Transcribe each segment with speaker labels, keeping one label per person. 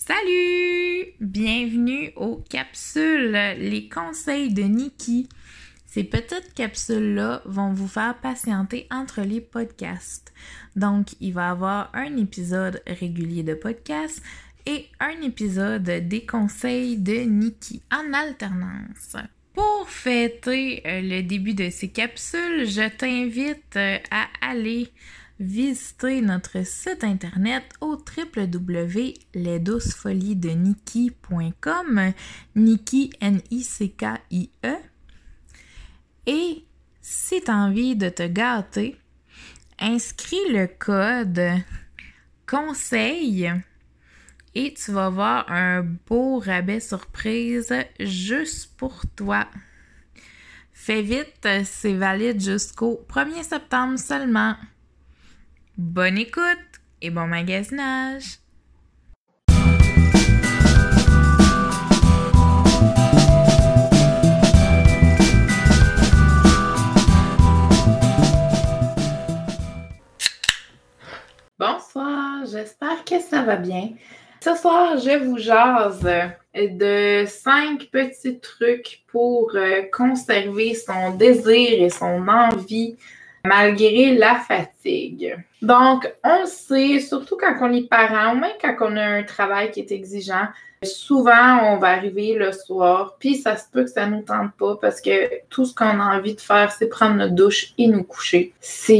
Speaker 1: Salut! Bienvenue aux capsules, les conseils de Nikki. Ces petites capsules-là vont vous faire patienter entre les podcasts. Donc, il va y avoir un épisode régulier de podcast et un épisode des conseils de Nikki en alternance. Pour fêter le début de ces capsules, je t'invite à aller visiter notre site internet au www.lesdoucefoliesdenikki.com, Nikki, N-I-C-K-I-E. Et si tu as envie de te gâter, inscris le code conseil et tu vas voir un beau rabais surprise juste pour toi. Fais vite, c'est valide jusqu'au 1er septembre seulement. Bonne écoute et bon magasinage! Bonsoir, j'espère que ça va bien. Ce soir, je vous jase de 5 petits trucs pour conserver son désir et son envie malgré la fatigue. Donc, on le sait, surtout quand on est parent ou même quand on a un travail qui est exigeant, souvent, on va arriver le soir, puis ça se peut que ça nous tente pas parce que tout ce qu'on a envie de faire, c'est prendre notre douche et nous coucher.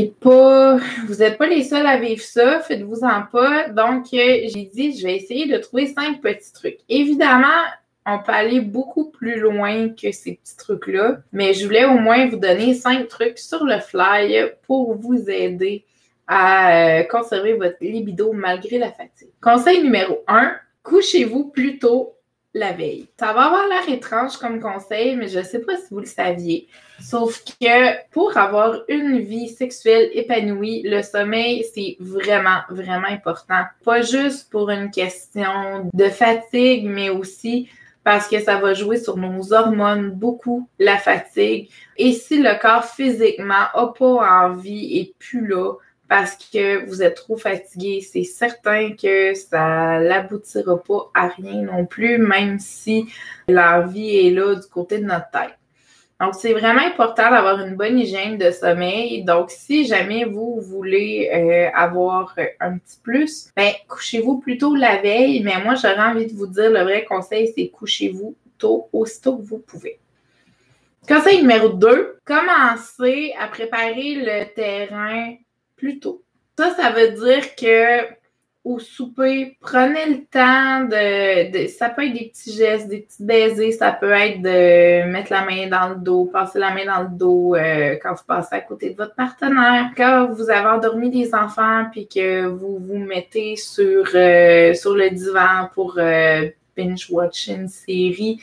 Speaker 1: Vous n'êtes pas les seuls à vivre ça, faites-vous-en pas. Donc, j'ai dit, je vais essayer de trouver 5 petits trucs. Évidemment, on peut aller beaucoup plus loin que ces petits trucs-là, mais je voulais au moins vous donner 5 trucs sur le fly pour vous aider à conserver votre libido malgré la fatigue. Conseil numéro 1, couchez-vous plus tôt la veille. Ça va avoir l'air étrange comme conseil, mais je ne sais pas si vous le saviez. Sauf que pour avoir une vie sexuelle épanouie, le sommeil, c'est vraiment, vraiment important. Pas juste pour une question de fatigue, mais aussi parce que ça va jouer sur nos hormones beaucoup, la fatigue. Et si le corps physiquement n'a pas envie et plus là, parce que vous êtes trop fatigué, c'est certain que ça n'aboutira pas à rien non plus, même si l'envie est là du côté de notre tête. Donc, c'est vraiment important d'avoir une bonne hygiène de sommeil. Donc, si jamais vous voulez avoir un petit plus, couchez-vous plutôt la veille. Mais moi, j'aurais envie de vous dire, le vrai conseil, c'est couchez-vous tôt, aussitôt que vous pouvez. Conseil numéro 2, commencez à préparer le terrain plus tôt. Ça veut dire que au souper, prenez le temps ça peut être des petits gestes, des petits baisers, ça peut être de mettre la main dans le dos, passer la main dans le dos quand vous passez à côté de votre partenaire. Quand vous avez endormi des enfants puis que vous vous mettez sur le divan pour binge-watcher une série,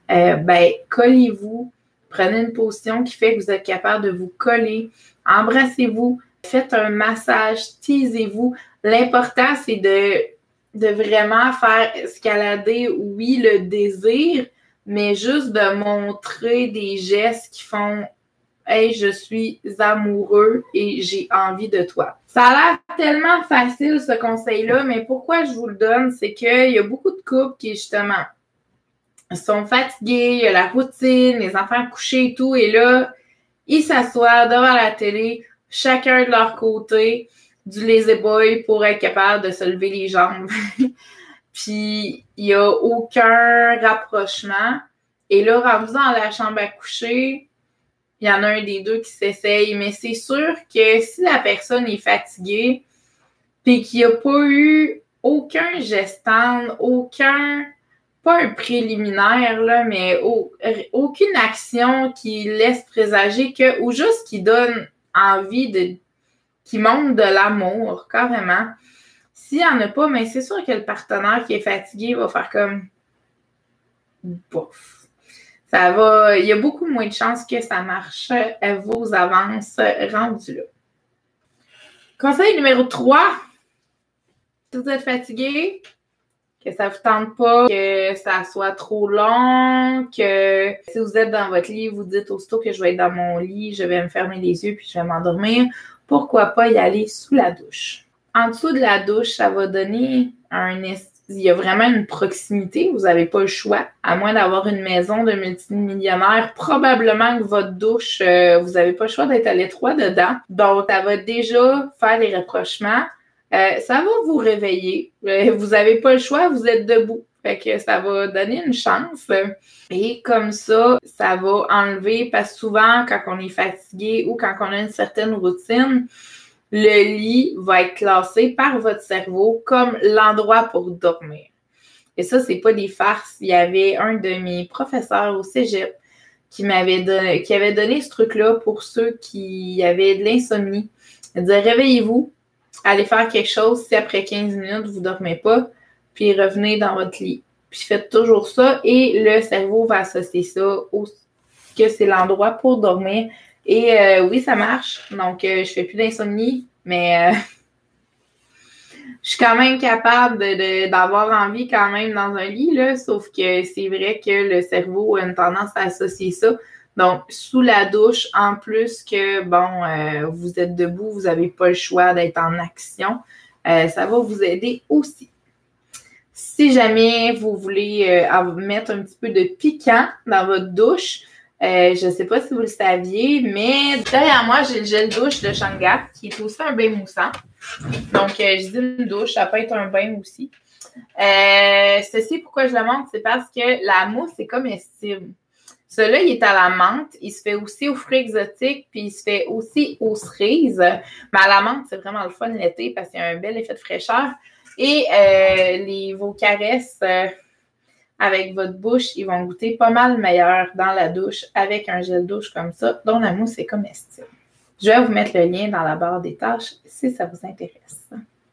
Speaker 1: collez-vous, prenez une position qui fait que vous êtes capable de vous coller, embrassez-vous, faites un massage, teasez-vous. L'important, c'est de vraiment faire escalader, oui, le désir, mais juste de montrer des gestes qui font « Hey, je suis amoureux et j'ai envie de toi ». Ça a l'air tellement facile, ce conseil-là, mais pourquoi je vous le donne, c'est qu'il y a beaucoup de couples qui, justement, sont fatigués, il y a la routine, les enfants couchés et tout, et là, ils s'assoient devant la télé, chacun de leur côté, du lazy boy pour être capable de se lever les jambes. Puis, il n'y a aucun rapprochement. Et là, rendu dans la chambre à coucher, il y en a un des deux qui s'essaye. Mais c'est sûr que si la personne est fatiguée, puis qu'il n'y a pas eu aucun geste tendre, pas un préliminaire, là, mais aucune action qui laisse présager ou juste qui donne envie qui montre de l'amour, carrément. S'il n'y en a pas, mais c'est sûr que le partenaire qui est fatigué va faire comme bof. Il y a beaucoup moins de chances que ça marche à vos avances rendues là. Conseil numéro 3. Si vous êtes fatigué, que ça ne vous tente pas, que ça soit trop long, que si vous êtes dans votre lit, vous dites aussitôt que je vais être dans mon lit, je vais me fermer les yeux puis je vais m'endormir. Pourquoi pas y aller sous la douche? En dessous de la douche, ça va donner il y a vraiment une proximité, vous n'avez pas le choix, à moins d'avoir une maison de multimillionnaire, probablement que votre douche, vous n'avez pas le choix d'être à l'étroit dedans. Donc, ça va déjà faire les rapprochements. Ça va vous réveiller. Vous n'avez pas le choix, vous êtes debout. Fait que ça va donner une chance. Et comme ça va enlever, parce que souvent, quand on est fatigué ou quand on a une certaine routine, le lit va être classé par votre cerveau comme l'endroit pour dormir. Et ça, c'est pas des farces. Il y avait un de mes professeurs au cégep qui avait donné ce truc-là pour ceux qui avaient de l'insomnie. Il disait, réveillez-vous, allez faire quelque chose. Si après 15 minutes, vous dormez pas, puis revenez dans votre lit. Puis faites toujours ça et le cerveau va associer ça que c'est l'endroit pour dormir. Et oui, ça marche. Donc, je fais plus d'insomnie, mais je suis quand même capable d'avoir envie quand même dans un lit, là, sauf que c'est vrai que le cerveau a une tendance à associer ça. Donc, sous la douche, en plus que, vous êtes debout, vous n'avez pas le choix d'être en action, ça va vous aider aussi. Si jamais vous voulez mettre un petit peu de piquant dans votre douche, je ne sais pas si vous le saviez, mais derrière moi, j'ai le gel douche de Shangat, qui est aussi un bain moussant. Donc, je dis une douche, ça peut être un bain aussi. Ceci, pourquoi je le montre, c'est parce que la mousse est comestible. Celui-là, il est à la menthe. Il se fait aussi aux fruits exotiques, puis il se fait aussi aux cerises. Mais à la menthe, c'est vraiment le fun l'été parce qu'il y a un bel effet de fraîcheur. Et vos caresses avec votre bouche, ils vont goûter pas mal meilleur dans la douche avec un gel douche comme ça, dont la mousse est comestible. Je vais vous mettre le lien dans la barre des tâches si ça vous intéresse.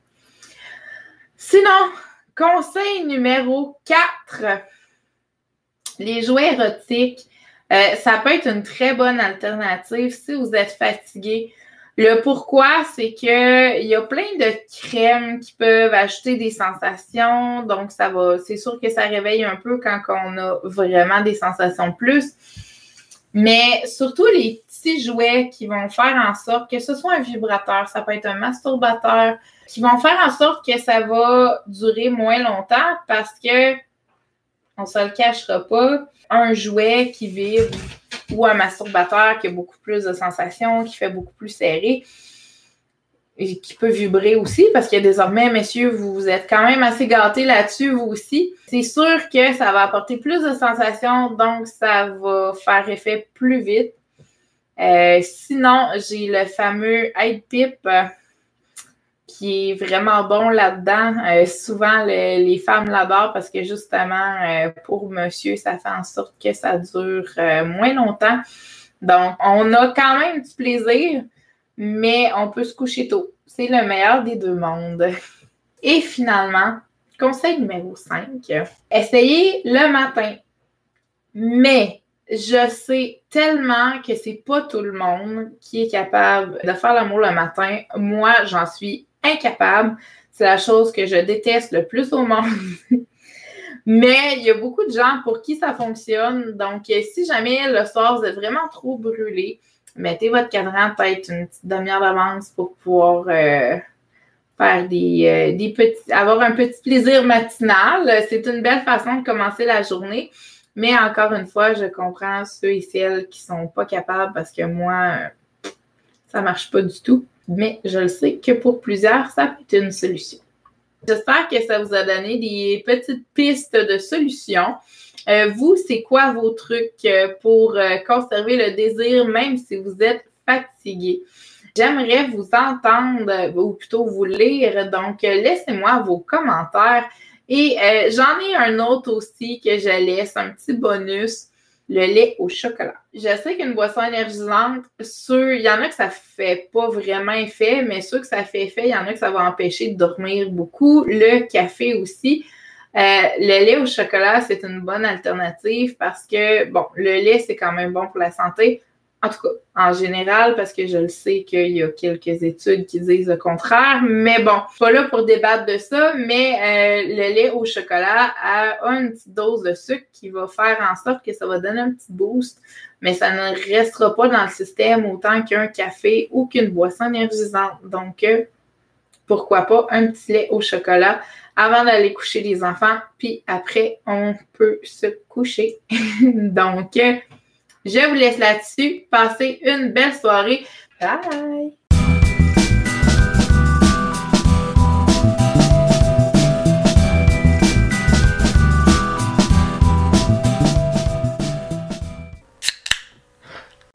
Speaker 1: Sinon, conseil numéro 4, les jouets érotiques. Ça peut être une très bonne alternative si vous êtes fatigué. Le pourquoi, c'est que il y a plein de crèmes qui peuvent ajouter des sensations. Donc, c'est sûr que ça réveille un peu quand on a vraiment des sensations de plus. Mais surtout les petits jouets qui vont faire en sorte que ce soit un vibrateur, ça peut être un masturbateur, qui vont faire en sorte que ça va durer moins longtemps parce que, on se le cachera pas, un jouet qui vibre ou un masturbateur qui a beaucoup plus de sensations, qui fait beaucoup plus serré et qui peut vibrer aussi parce que désormais, messieurs, vous êtes quand même assez gâtés là-dessus, vous aussi. C'est sûr que ça va apporter plus de sensations, donc ça va faire effet plus vite. Sinon, j'ai le fameux Head Pip qui est vraiment bon là-dedans. Souvent, les femmes l'adorent parce que justement, pour monsieur, ça fait en sorte que ça dure moins longtemps. Donc, on a quand même du plaisir, mais on peut se coucher tôt. C'est le meilleur des deux mondes. Et finalement, conseil numéro 5, essayez le matin. Mais je sais tellement que c'est pas tout le monde qui est capable de faire l'amour le matin. Moi, j'en suis incapable. C'est la chose que je déteste le plus au monde. Mais il y a beaucoup de gens pour qui ça fonctionne. Donc, si jamais le soir, vous êtes vraiment trop brûlé, mettez votre cadran peut-être une petite demi-heure d'avance pour pouvoir faire avoir un petit plaisir matinal. C'est une belle façon de commencer la journée. Mais encore une fois, je comprends ceux et celles qui sont pas capables parce que moi, ça marche pas du tout. Mais je le sais que pour plusieurs, ça peut être une solution. J'espère que ça vous a donné des petites pistes de solutions. Vous, c'est quoi vos trucs pour conserver le désir même si vous êtes fatigué? J'aimerais vous entendre ou plutôt vous lire. Donc, laissez-moi vos commentaires. Et j'en ai un autre aussi que je laisse, un petit bonus, le lait au chocolat. Je sais qu'une boisson énergisante, il y en a que ça fait pas vraiment effet, mais ceux que ça fait effet, il y en a que ça va empêcher de dormir beaucoup. Le café aussi. Le lait au chocolat, c'est une bonne alternative parce que, le lait, c'est quand même bon pour la santé. En tout cas, en général, parce que je le sais qu'il y a quelques études qui disent le contraire. Mais bon, je suis pas là pour débattre de ça, mais le lait au chocolat a une petite dose de sucre qui va faire en sorte que ça va donner un petit boost, mais ça ne restera pas dans le système autant qu'un café ou qu'une boisson énergisante. Donc, pourquoi pas un petit lait au chocolat avant d'aller coucher les enfants. Puis après, on peut se coucher. Donc, je vous laisse là-dessus. Passez une belle soirée. Bye!